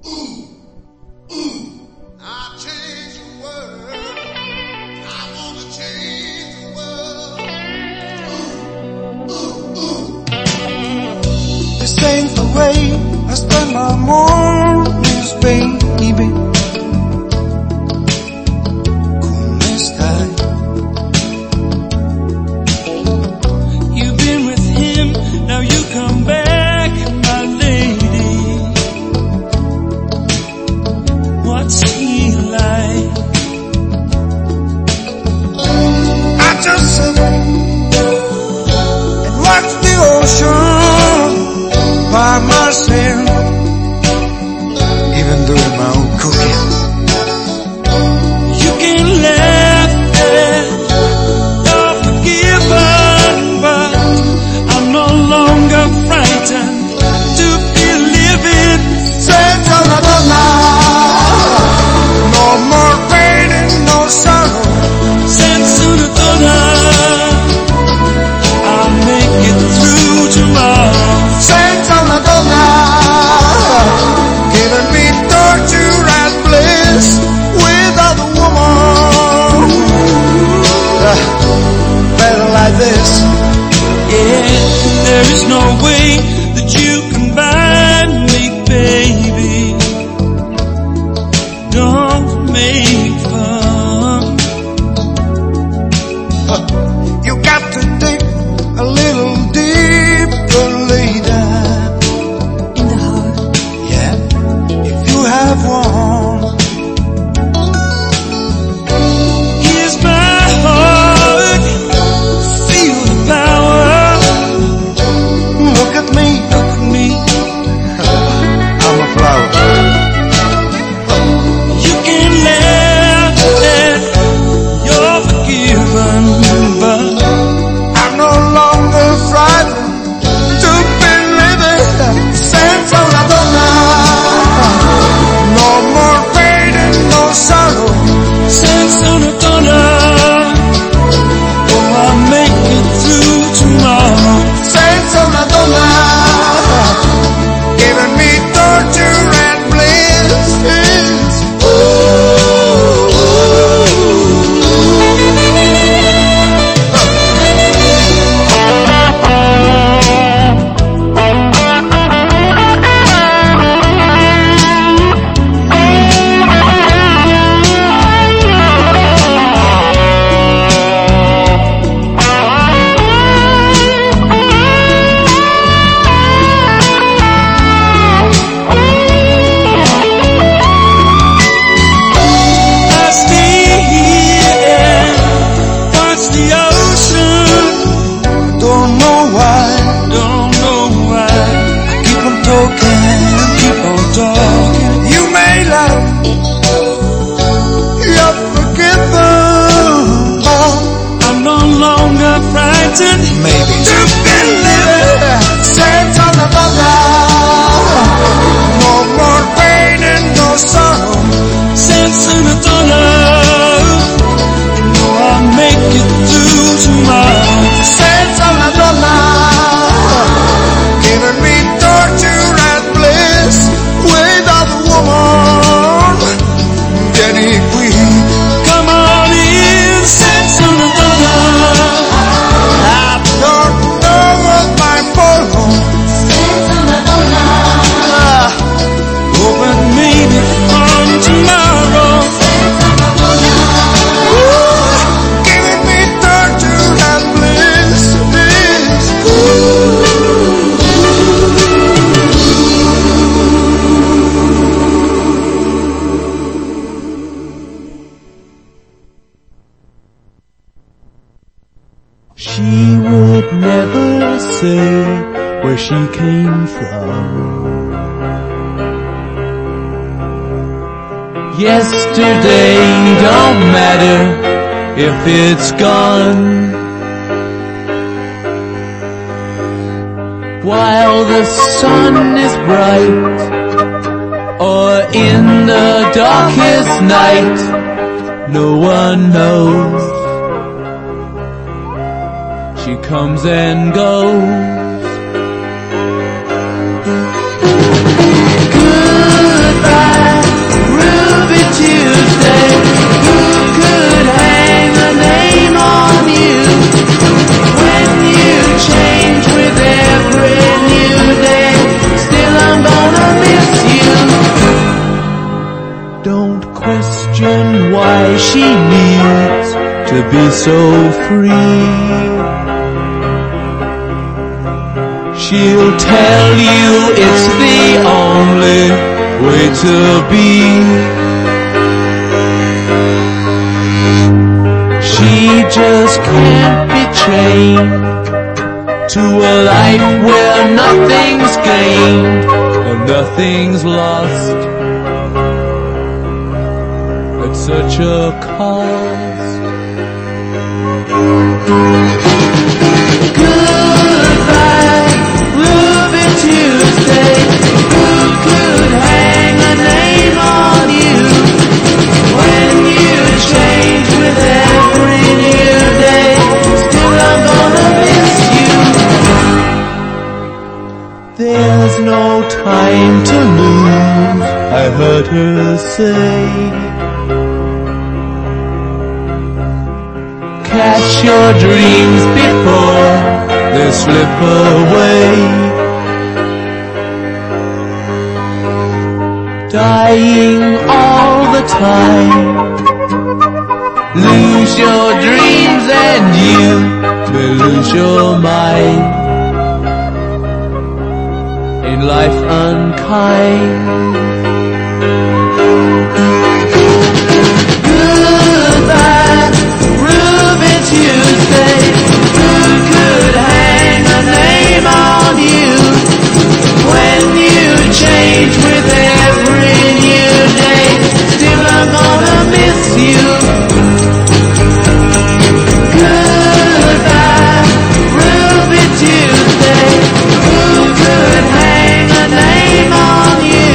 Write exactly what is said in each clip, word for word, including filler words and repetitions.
I spend my mornings, baby. ¿Cómo estás? You've been with him, now you come back, my lady. What's he like? I just sit and watch the ocean by myself, even doing my own cooking. You can laugh at you're forgiven, but I'm no longer frightened to be living. Senza la donna, no more pain and no sorrow. Senza la donna, I'll make it through tomorrow. Senza una donna, giving me torture and bliss without a woman. Uh, better like this. Yeah, there is no way that you can buy me, baby. Don't make fun. Uh, you got to dig a little deeper later. In the heart. Yeah, if you have one. Here's my heart, feel the power. Look at me, look at me. I'm a flower. You can laugh and you're forgiven, but I'm no longer frightened to be living. Senza una donna, no more pain and no sorrow. Senza una donna, oh, I'll make it through tomorrow. Senza una donna, giving me torture and bliss. Oh, maybe to be living. Senza una donna, no more pain and no sorrow. Senza una donna, no, I'll make it through tomorrow. Senza una donna, giving me torture and bliss without a woman. Jenny Queen, come on in. Senza una donna, don't know what my follow. Senza una donna, open maybe from tomorrow. Senza una donna, giving me torture and bliss. She would never say where she came from. Yesterday don't matter if it's gone. While the sun is bright, or in the darkest night, no one knows. She comes and goes. Goodbye. she needs to be so free. She'll tell you it's the only way to be. She just can't be chained to a life where nothing's gained and nothing's lost at such a cost. Goodbye, Ruby Tuesday. Who could hang a name on you when you change with every new day? Still I'm gonna miss you. There's no time to lose, I heard her say. Catch your dreams before they slip away. Dying all the time. Lose your dreams and you may lose your mind. Ain't life unkind? Goodbye, Ruby Tuesday. Who could hang a name on you when you change with every new day? Still I'm gonna miss you. Goodbye, Ruby Tuesday. Who could hang a name on you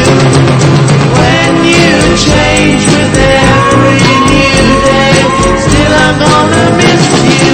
when you change with every new day? Still I'm gonna miss you.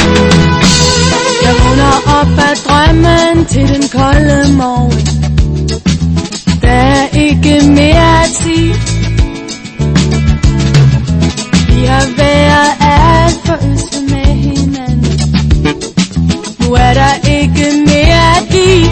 til den kolde morgen. ikke mere tid. Vi har været alt for øste med hinanden. Nu er der ikke mere at give.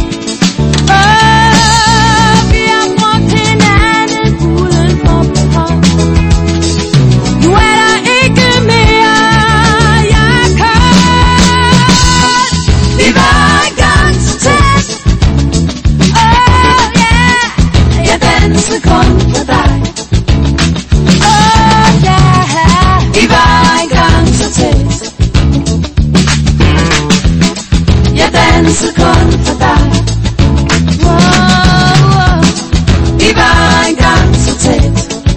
Åh, vi har brugt hinanden uden for behov. Nu er der ikke mere, jeg kan. Vi var engang så tæt. Oh yeah, jeg danser kun for dig. Oh yeah, vi var engang så tæt. Jeg danser kun for dig. Oh, oh. Vi var engang så tæt.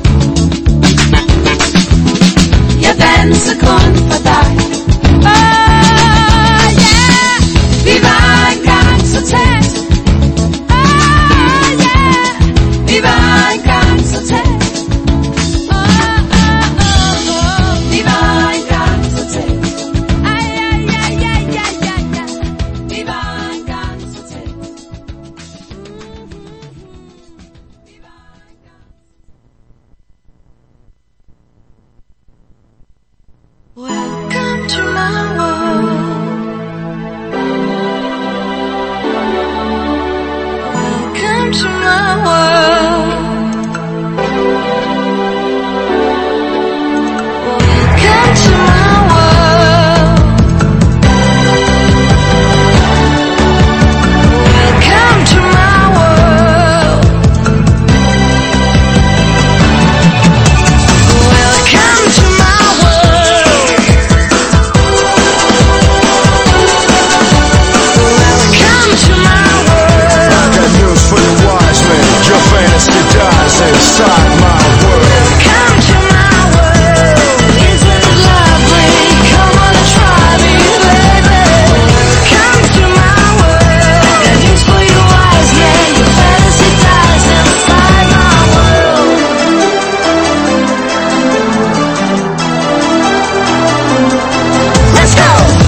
Jeg danser kun for dig. Oh yeah, vi var engang så tæt. Oh yeah, vi var engang så tæt. Oh oh oh oh, vi var engang så tæt. Ay ay ay ay ay ay ay, vi var engang så tæt. Vi var engang. Welcome to my world. Welcome to my world. Welcome to my world. Welcome to my world. Welcome to my world. Welcome to my world. I got news for the wise man. Your fantasy dies inside my world. Come to my world. Isn't it lovely? Come on and try me, baby. Come to my world. I got news for you, wise man. Your fantasy dies inside my world. Let's go.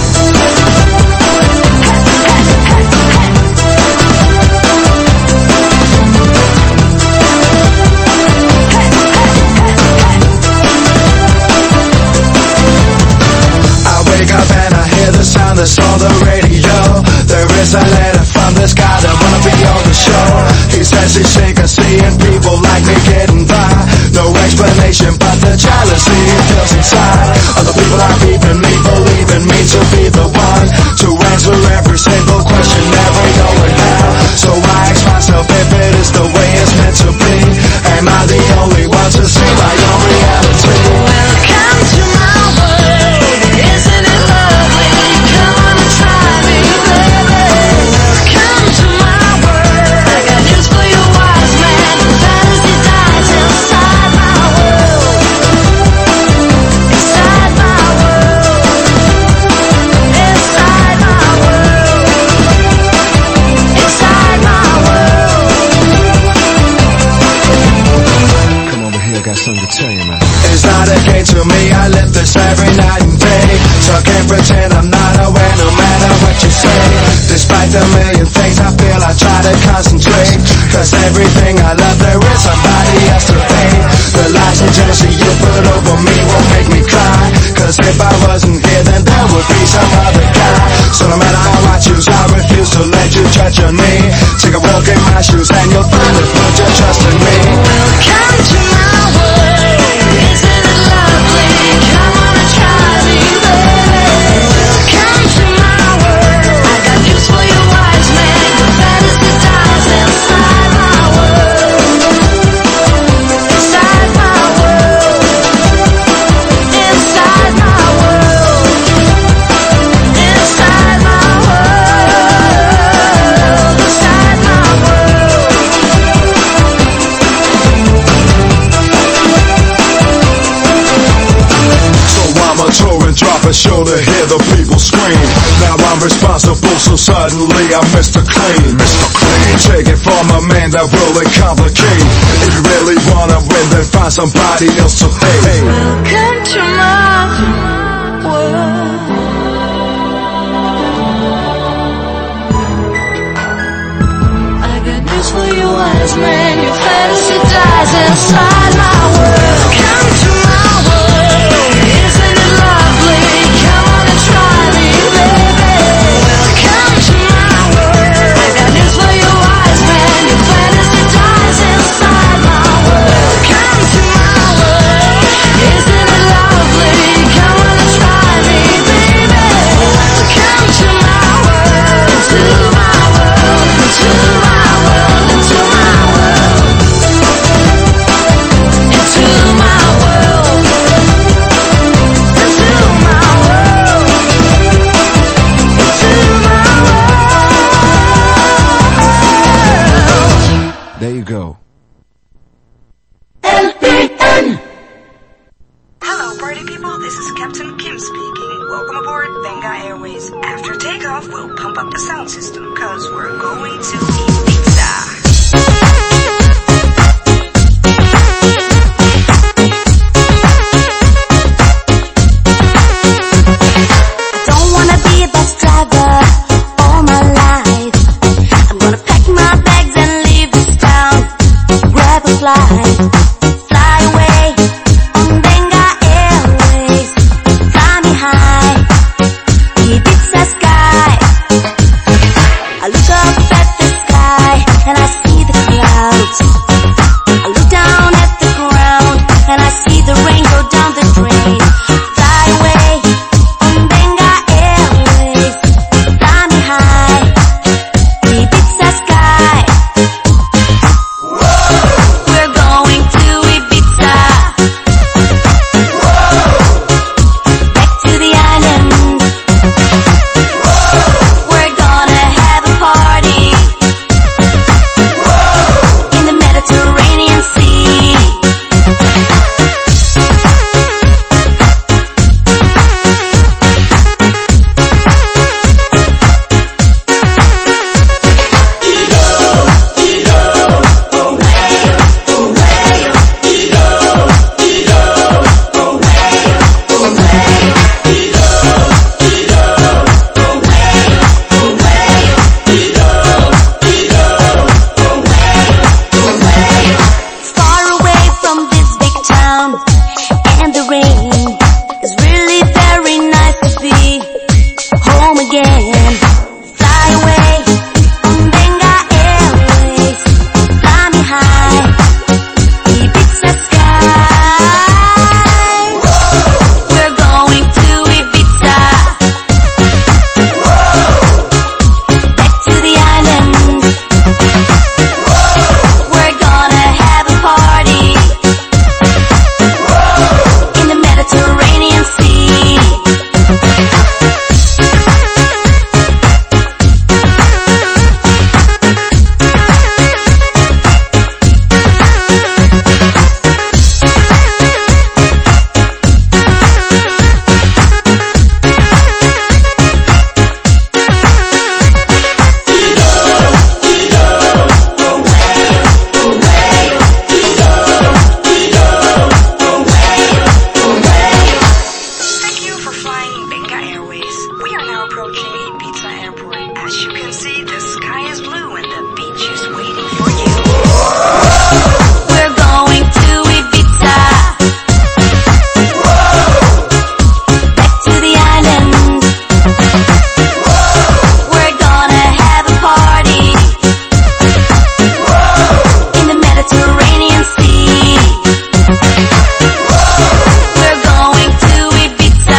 I wake up and I hear the sound that's on the radio. There is a letter from this guy that wanna be on the show. He says he's sick of seeing people like me getting by. No explanation but the jealousy he feels inside. Other people are keeping me, believing me to be the one to answer every single question every going now. So I ask myself if it is the way it's meant to be. Am I the only one to see my own reality? Welcome to my world. Isn't it lovely? Come on and try me, baby. Come to my world. I got news for you, wise man. Fantasy dies inside my world. Inside my world. Inside my world. Inside my world. Come over here, got something to tell you, man. It's not a game to me, I live this every night and day. So I can't pretend I'm not aware no matter what you say. Despite the million things I feel, I try to concentrate. Cause everything I love, there is somebody else to pay. The lies and jealousy you put over me won't make me cry. Cause if I wasn't here, then there would be some other guy. So no matter how I choose, I refuse to let you judge on me. Take a walk in my shoes and you'll find it, put your trust in me. Welcome to my world. Isn't it lovely? Come on and try me, baby. Welcome to my world. I got news for you, wise man. Your fantasy dies inside my world. Inside my world. Inside my world. Inside my world. Inside my world. a show to hear the people scream. Now I'm responsible, so suddenly I'm Mister Clean. Mister Clean. Take it from a man that will complicate. If you really wanna win, then find somebody else to hate. Welcome to my world. I got news for you, I wise man, your fantasy dies inside my world. Come to my world, isn't it lovely? Come on and try me, baby. Come to my world, I got news for you, wise man, your fantasy dies inside my world. Come to my world, isn't it lovely? Come on and try me, baby. Come to my world, into my world, into my world, into my world, into my world, into my world, into my world. There you go. L P N. Hello, party people. This is Captain Kim speaking. Welcome aboard Venga Airways. After takeoff, we'll pump up the sound system, cause we're going to eat pizza. Don't wanna be a bus driver all my life. I'm gonna pack my bags and leave this town. Grab a flight, fly away on Venga Airways. Fly me high, Ibiza sky. I look up at the sky and I see the clouds. I look down at the ground and I see the rain go down the drain. Fly away on Venga Airways. Fly me high, Ibiza sky. We're going to Ibiza. Back to the island. We're gonna have a party in the Mediterranean Sea. Far away from this big town and the rain. It's really very nice to be home again. Fly away on Venga Airways. Fly me high, Ibiza sky. We're going to Ibiza. Back to the island. We're gonna have a party in the Mediterranean Sea. Thank you for flying Venga Airways. We are now approaching Ibiza Airport. As you can see, the sky is blue and the beach is waiting for you. We're going to Ibiza. Back to the island. We're gonna have a party in the Mediterranean Sea. We're going to Ibiza.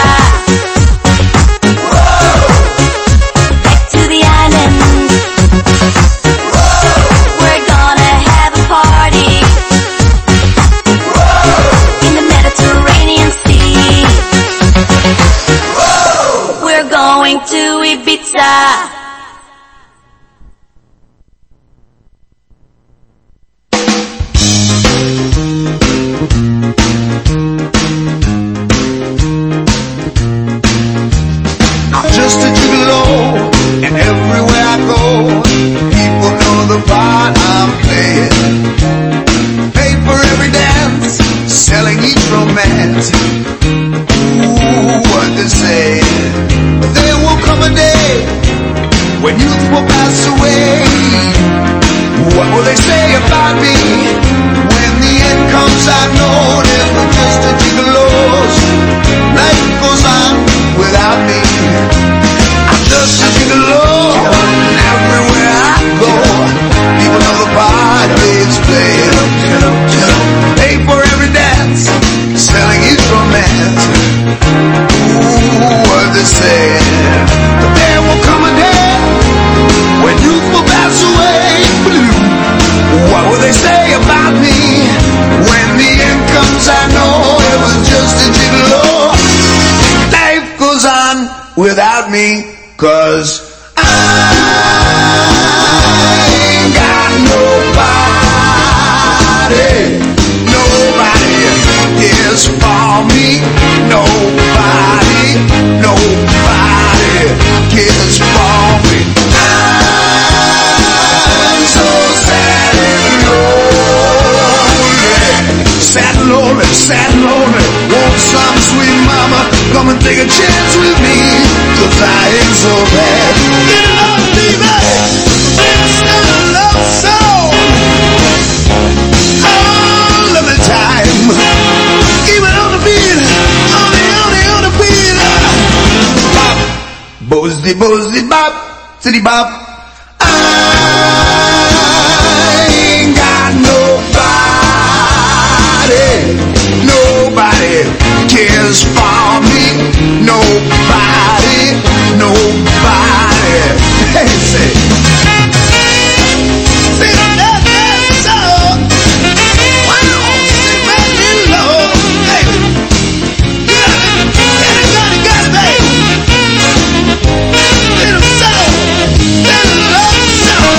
Back to the island. We're gonna have a party in the Mediterranean Sea. We're going to Ibiza. I'm just a gigolo, and everywhere I go, people know the part I'm playing. Pay for every dance, selling each romance. Ooh, what they say. There will come a day when youth will pass away. What will they say about about me. When the end comes, I know never just a gigolo's. Life goes on without me. I'm just a gigolo, and everywhere I go, people know the part it's playing. Pay for every dance, selling each romance. Ooh, what they say. But there will come a day when youth will pass away. Blue. What will they say about me? When the end comes, I know it was just a gigolo. Life goes on without me, 'cause I ain't got nobody. Nobody is for me. Nobody, nobody cares for me. I'm so sad and lonely. Sad and lonely, sad and lonely. Want some sweet mama come and take a chance with me, 'cause I ain't so bad. Get it on, baby. It's not a love song. All of the time. Even on the beat. On the, on the, on the beat. Bop. Bozy, bozy, bop. City bop. I ain't got nobody. Nobody cares for me. Nobody. Nobody. Hey, say. Say that, that song. Wow, say that in love. Hey, you got it, got it, got it, got it, baby. Little song, little love song.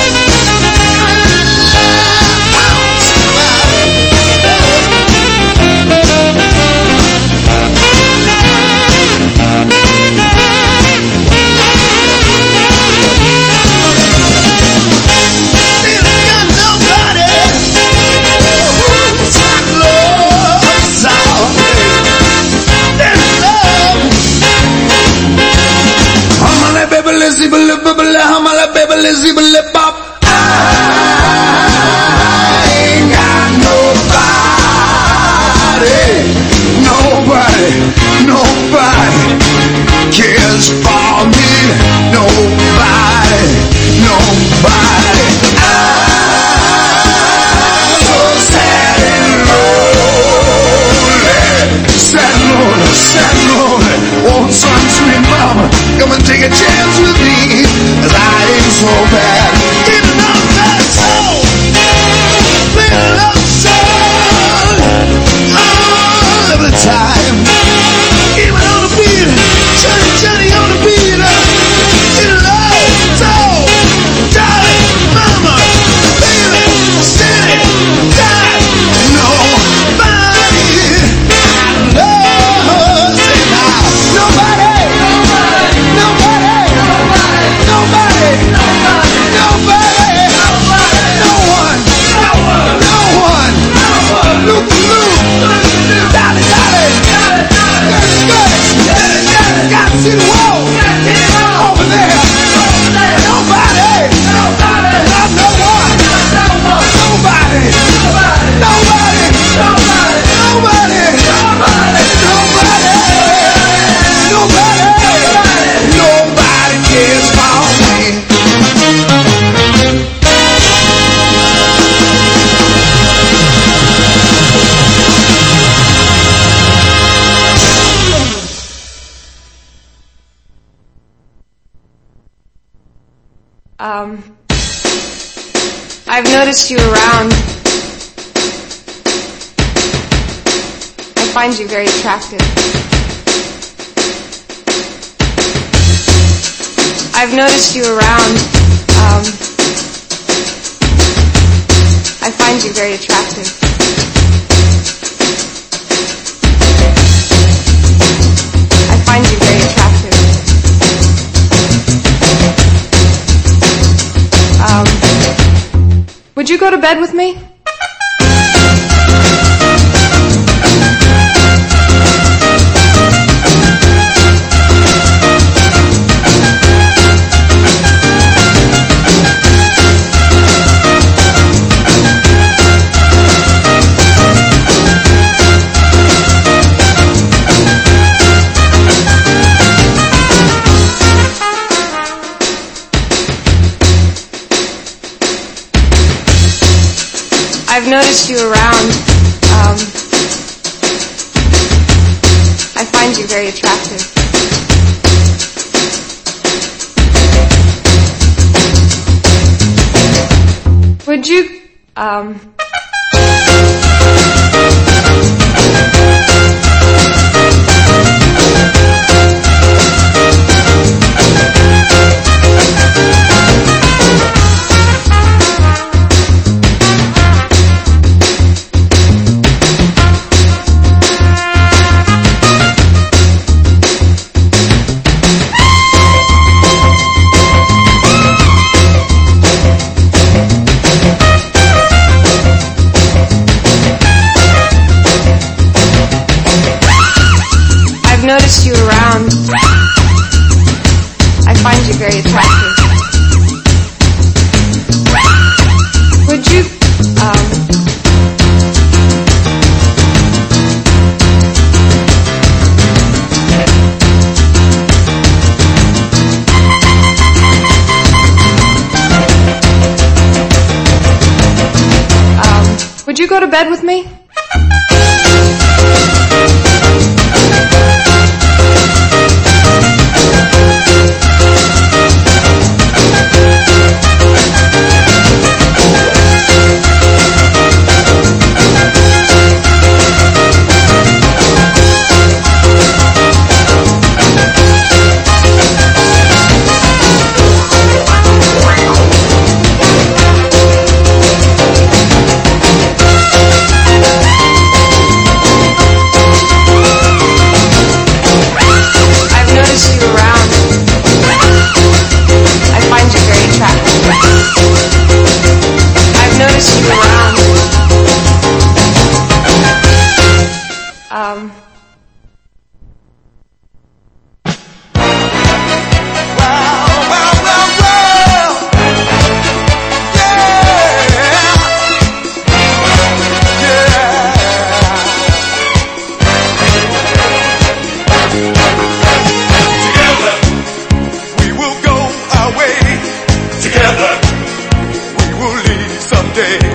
Zibble, bubble, hamala, bibble, zibble, pop. I ain't got nobody, nobody, nobody cares for me. Nobody, nobody. I'm so sad and lonely, sad and lonely, sad and lonely. Want some sweet mama, come and take a chance with me, 'cause I ain't so bad. Even on that song, play a love song all of the time. Even on the beat, Johnny, Johnny on the beat. In love song, darling, mama, baby, steady, die. Nobody, love, say now, nobody, nobody, nobody, nobody, nobody, nobody, no one, no one, no one, look, look, dolly, dolly, good, good, got to see the wall, over there, nobody, love no one, nobody, nobody, nobody, nobody, nobody, nobody cares for me. Um, I've noticed you around. I find you very attractive. I've noticed you around. Um, I find you very attractive. I find you very attractive. Um, would you go to bed with me? noticed you around. Um, I find you very attractive. Would you, um... noticed you around. I find you very attractive. Would you, um... um, would you go to bed with me? Um... Together we will lead someday.